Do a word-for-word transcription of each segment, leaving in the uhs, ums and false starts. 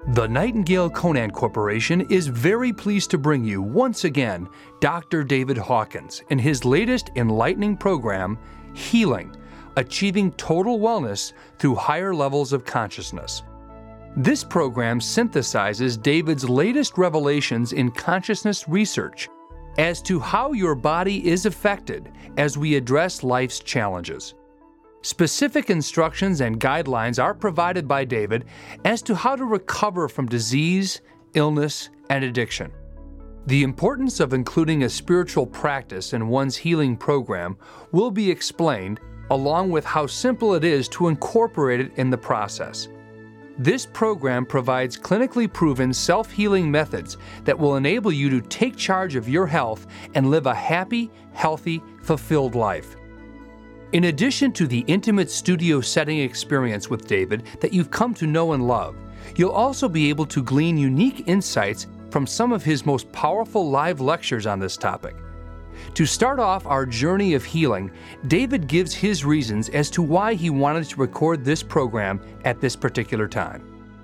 The Nightingale Conant Corporation is very pleased to bring you once again Doctor David Hawkins in his latest enlightening program, Healing, Achieving Total Wellness Through Higher Levels of Consciousness. This program synthesizes David's latest revelations in consciousness research as to how your body is affected as we address life's challenges. Specific instructions and guidelines are provided by David as to how to recover from disease, illness, and addiction. The importance of including a spiritual practice in one's healing program will be explained, along with how simple it is to incorporate it in the process. This program provides clinically proven self-healing methods that will enable you to take charge of your health and live a happy, healthy, fulfilled life. In addition to the intimate studio setting experience with David that you've come to know and love, you'll also be able to glean unique insights from some of his most powerful live lectures on this topic. To start off our journey of healing, David gives his reasons as to why he wanted to record this program at this particular time.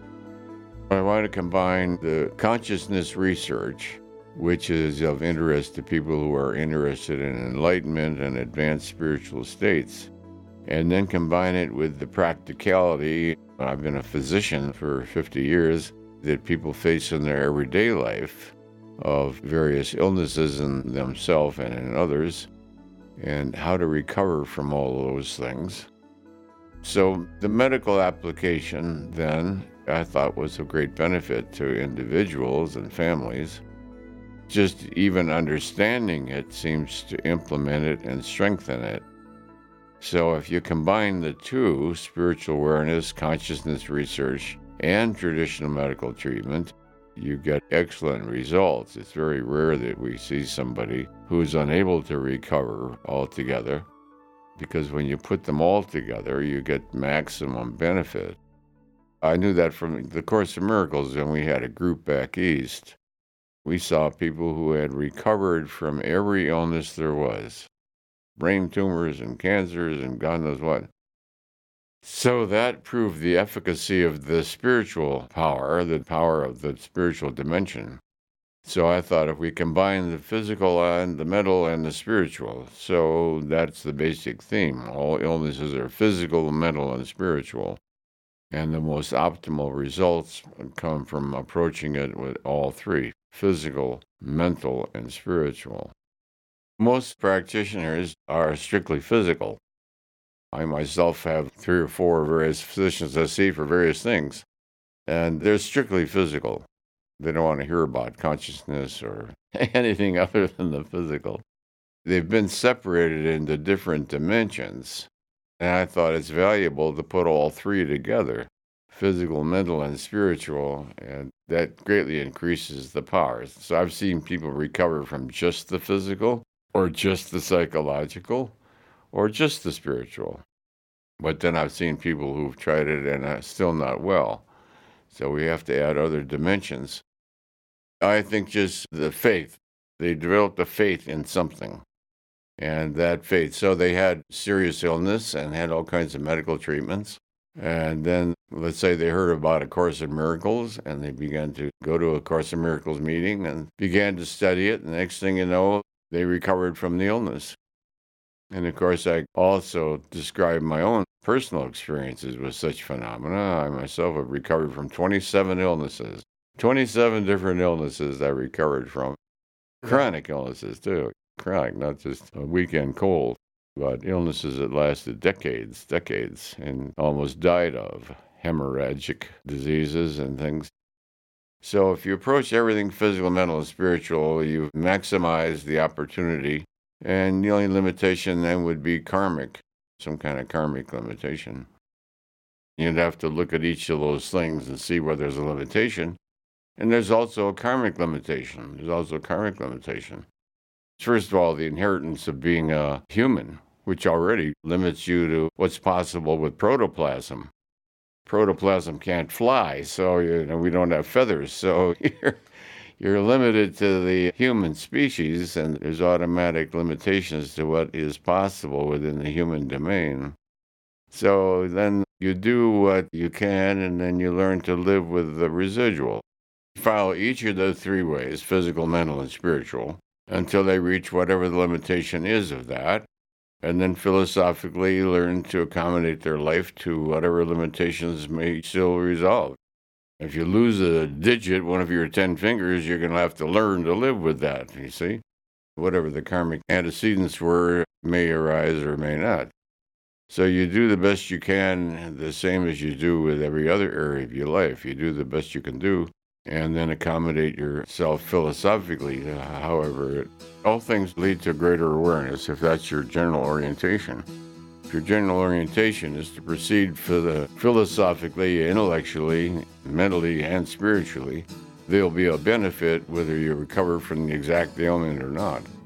I want to combine the consciousness research, which is of interest to people who are interested in enlightenment and advanced spiritual states, and then combine it with the practicality. I've been a physician for fifty years that people face in their everyday life of various illnesses in themselves and in others, and how to recover from all those things. So the medical application then, I thought, was of great benefit to individuals and families. Just even understanding it seems to implement it and strengthen it. So if you combine the two, spiritual awareness, consciousness research, and traditional medical treatment, you get excellent results. It's very rare that we see somebody who's unable to recover altogether, because when you put them all together, you get maximum benefit. I knew that from the Course in Miracles when we had a group back east. We saw people who had recovered from every illness there was, brain tumors and cancers and God knows what. So that proved the efficacy of the spiritual power, the power of the spiritual dimension. So I thought if we combine the physical and the mental and the spiritual, so that's the basic theme. All illnesses are physical, mental, and spiritual. And the most optimal results come from approaching it with all three: physical, mental, and spiritual. Most practitioners are strictly physical. I myself have three or four various physicians I see for various things, and they're strictly physical. They don't want to hear about consciousness or anything other than the physical. They've been separated into different dimensions, and I thought it's valuable to put all three together: physical, mental, and spiritual, and that greatly increases the powers. So I've seen people recover from just the physical, or just the psychological, or just the spiritual. But then I've seen people who've tried it and are still not well. So we have to add other dimensions. I think just the faith. They developed a faith in something. And that faith, so they had serious illness and had all kinds of medical treatments. And then, let's say they heard about A Course in Miracles, and they began to go to A Course in Miracles meeting and began to study it. And the next thing you know, they recovered from the illness. And of course, I also described my own personal experiences with such phenomena. I myself have recovered from twenty-seven illnesses. twenty-seven different illnesses I recovered from. Chronic illnesses, too. Chronic, not just a weekend cold, but illnesses that lasted decades, decades, and almost died of. Hemorrhagic diseases and things. So if you approach everything physical, mental, and spiritual, you maximize the opportunity. And the only limitation then would be karmic, some kind of karmic limitation. You'd have to look at each of those things and see where there's a limitation. And there's also a karmic limitation. There's also a karmic limitation. First of all, the inheritance of being a human, which already limits you to what's possible with protoplasm. Protoplasm can't fly, so you know we don't have feathers, so you're You're limited to the human species, and there's automatic limitations to what is possible within the human domain. So then you do what you can, and then you learn to live with the residual. Follow each of those three ways, physical, mental, and spiritual, until they reach whatever the limitation is of that. And then philosophically learn to accommodate their life to whatever limitations may still resolve. If you lose a digit, one of your ten fingers, you're going to have to learn to live with that, you see? Whatever the karmic antecedents were may arise or may not. So you do the best you can, the same as you do with every other area of your life. You do the best you can do, and then accommodate yourself philosophically. However, all things lead to greater awareness if that's your general orientation. If your general orientation is to proceed for the philosophically, intellectually, mentally, and spiritually, there'll be a benefit whether you recover from the exact ailment or not.